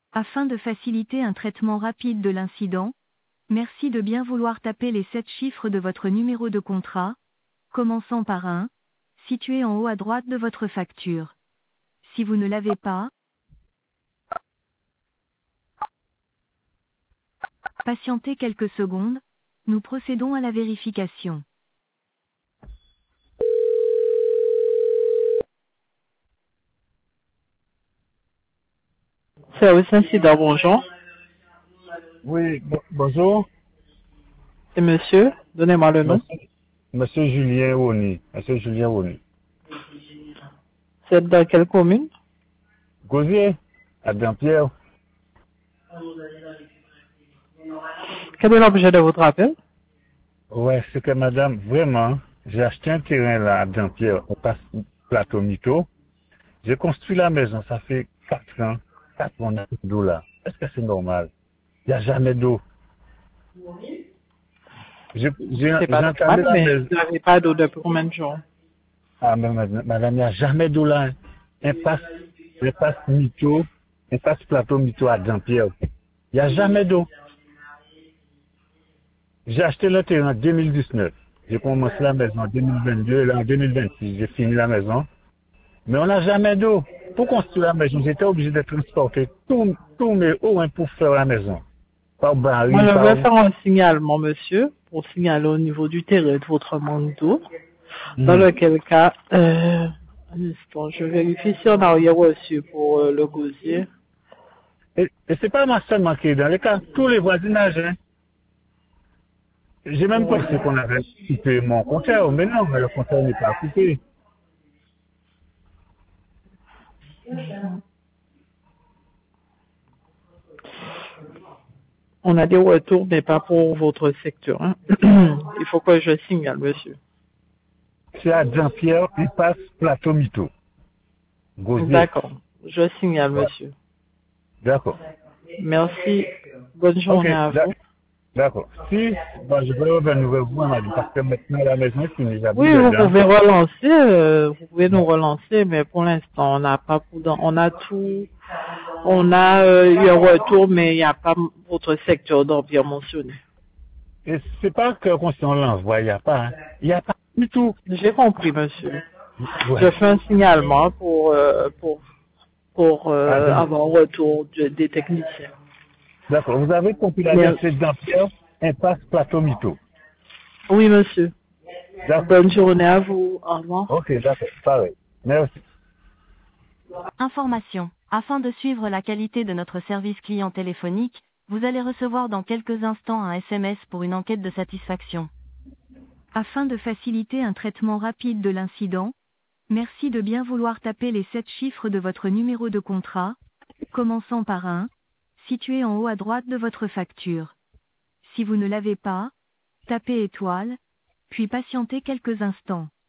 Afin de faciliter un traitement rapide de l'incident, merci de bien vouloir taper les 7 chiffres de votre numéro de contrat, commençant par 1, situé en haut à droite de votre facture. Si vous ne l'avez pas, patientez quelques secondes, nous procédons à la vérification. Service incident, bonjour. Oui, bonjour. C'est monsieur, donnez-moi le nom. Monsieur Julien Rony. Monsieur Julien Rony. C'est dans quelle commune? Gosier, à Dampierre. Quel est l'objet de votre appel? Ouais, c'est que madame, vraiment, j'ai acheté un terrain là à Dampierre, on passe plateau Mito. J'ai construit la maison, ça fait 4 ans. 4 ans, on a plus d'eau là. Est-ce que c'est normal? Il n'y a jamais d'eau. J'ai C'est pas entamé normal, la mais maison. vous n'avez pas d'eau depuis combien de jours? Ah, mais madame, il n'y a jamais d'eau là. Hein. Impasse Mito, impasse plateau Mito à Dampierre. Il n'y a jamais d'eau. J'ai acheté le terrain en 2019. J'ai commencé la maison en 2022, là en 2026, j'ai fini la maison. Mais on n'a jamais d'eau. Pour construire la maison, j'étais obligé de transporter tous mes eaux pour faire la maison. Par Moi, baril, je par... vais faire un signalement, monsieur, pour signaler au niveau du terrain de votre manque d'eau. Dans Mhm. lequel cas, un instant, je vérifie si on a rien reçu pour le gosier. Et c'est pas moi seulement qui est dans les cas, tous les voisinages. Hein. J'ai même pensé qu'on avait coupé mon compteur, mais non, le compteur n'est pas coupé. On a des retours, mais pas pour votre secteur. Hein. Il faut que je signale, monsieur. C'est à Jean-Pierre, il passe plateau Mito. Gosier. D'accord. Je signale, Ouais. monsieur. D'accord. Merci. Bonne Ok, journée à vous. d'accord. Si, bon, je vais revenir vers vous, Amadou, parce que maintenant la maison est finie, j'habite Oui, vous dedans. pouvez relancer, vous pouvez nous Ouais. relancer, mais pour l'instant, on n'a pas, on a tout, on a eu un retour, mais il n'y a pas votre secteur d'or bien mentionné. Et c'est pas que quand on l'envoie, il n'y a pas. Hein. Il n'y a pas du tout. J'ai compris, monsieur. Je Ouais. fais un signalement pour Attends. avoir un retour des techniciens. D'accord. Vous avez compris l'adresse, Merci. c'est Dampierre, impasse plateau Mito. Oui, monsieur. D'accord. Bonne journée à vous. Au revoir. Ok, d'accord. Pareil. Merci. Information. Afin de suivre la qualité de notre service client téléphonique, vous allez recevoir dans quelques instants un SMS pour une enquête de satisfaction. Afin de faciliter un traitement rapide de l'incident, merci de bien vouloir taper les 7 chiffres de votre numéro de contrat, commençant par 1, situé en haut à droite de votre facture. Si vous ne l'avez pas, tapez étoile, puis patientez quelques instants.